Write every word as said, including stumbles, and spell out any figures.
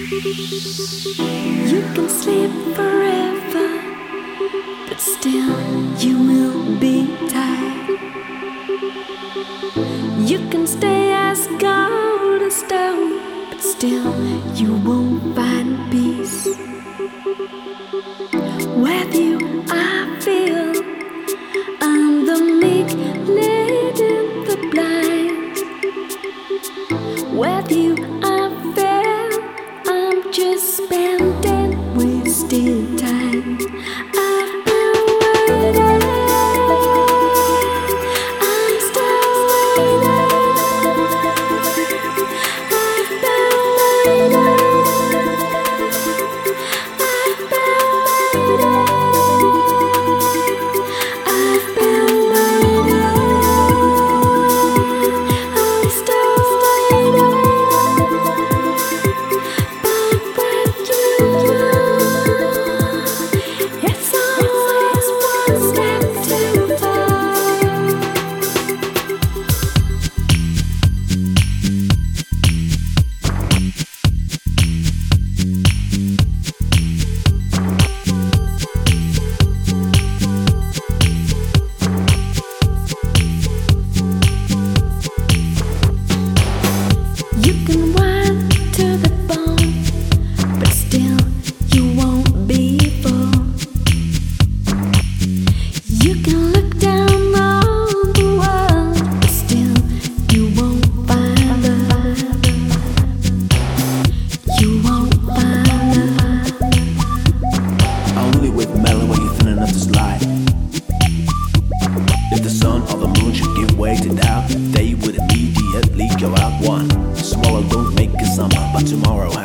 You can sleep forever, but still you will be tired. You can stay as cold as stone, but still you won't find peace. With you I feel I'm the meek leading the blind. With you I feel I'm just spending wasted time. I've been waiting, I'm still waiting. I've been waiting, I've been waiting. I've been waiting, I'm still waiting. It's always one step too far. You can whine to the bone, but still you won't be full. You can look down on the world, but still you won't find love. You won't find love. Only with melon when you're thin enough to slide. If the sun or the moon should give way to doubt, they would immediately go out. One swallow don't make a summer, but tomorrow